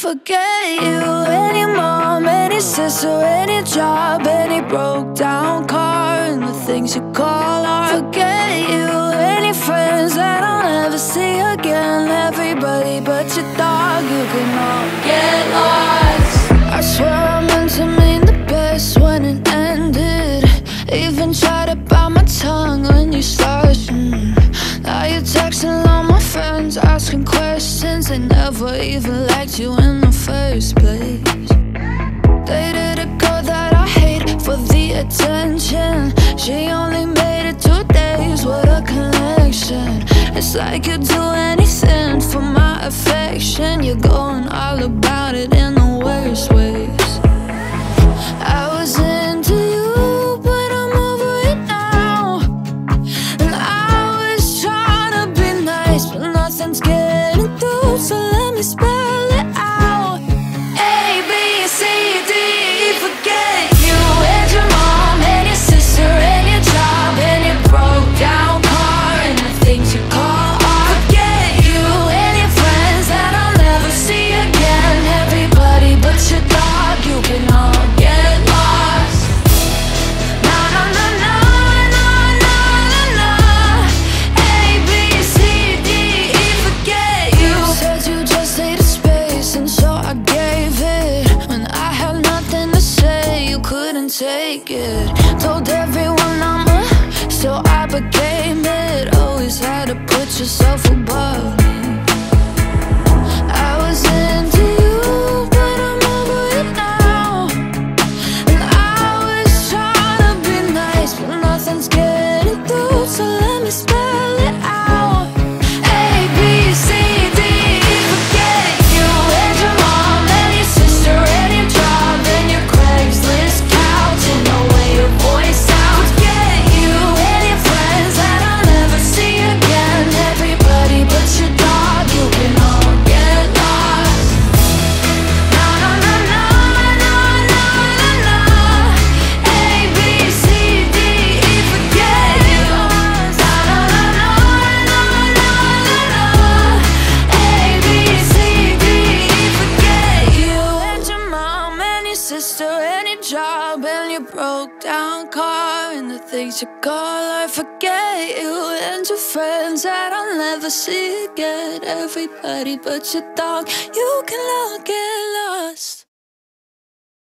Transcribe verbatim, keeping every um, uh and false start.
Forget you, any mom, any sister, any job, any broke down car, and the things you call art. Forget you, any friends that I'll never see again. Everybody but your dog, you can all get lost. I swear I meant to mean the best when it ended. Even tried to bite my tongue when you started. mm. Now you're texting all my friends, asking questions. They never even liked you in the first place. Dated a girl that I hate for the attention. She only made it two days, what a connection. It's like you'd do anything for my affection. You're going all about it in the worst ways. I was into you, but I'm over it now. And I was trying to be nice, but nothing's getting through, so let me spell it out. A, B, C, D, E, forget you and your mom and your sister and your job and your broke down car and the things you call art. Forget you and your friends that I'll never see again. Everybody but your dog, you can all get lost. Na na na na na na na na. A, B, C, D, E, forget you. Said you just needed space, and so I gave it. When I had nothing to say, you couldn't take it. Told everyone I'm a, so I became it. Always had to put yourself above me. I was into you, but I'm over it now. And I was trying to be nice, but nothing's getting through, so let me spell it out. A, B, C, D, E, forget you and your mom and your sister and your job and your Craigslist couch and the way your voice sounds. Forget you and your friends that I'll never see again. Everybody but your dog, you can all get lost. Na na na na na na na na. A, B, C, D, E, forget you. Na na na na na na na na. A, B, C, D, E, forget you and your mom and your sister and your job and your broke down car and the things you call art. Forget you and your friends that I'll never see again. Everybody but your dog, you can all get lost.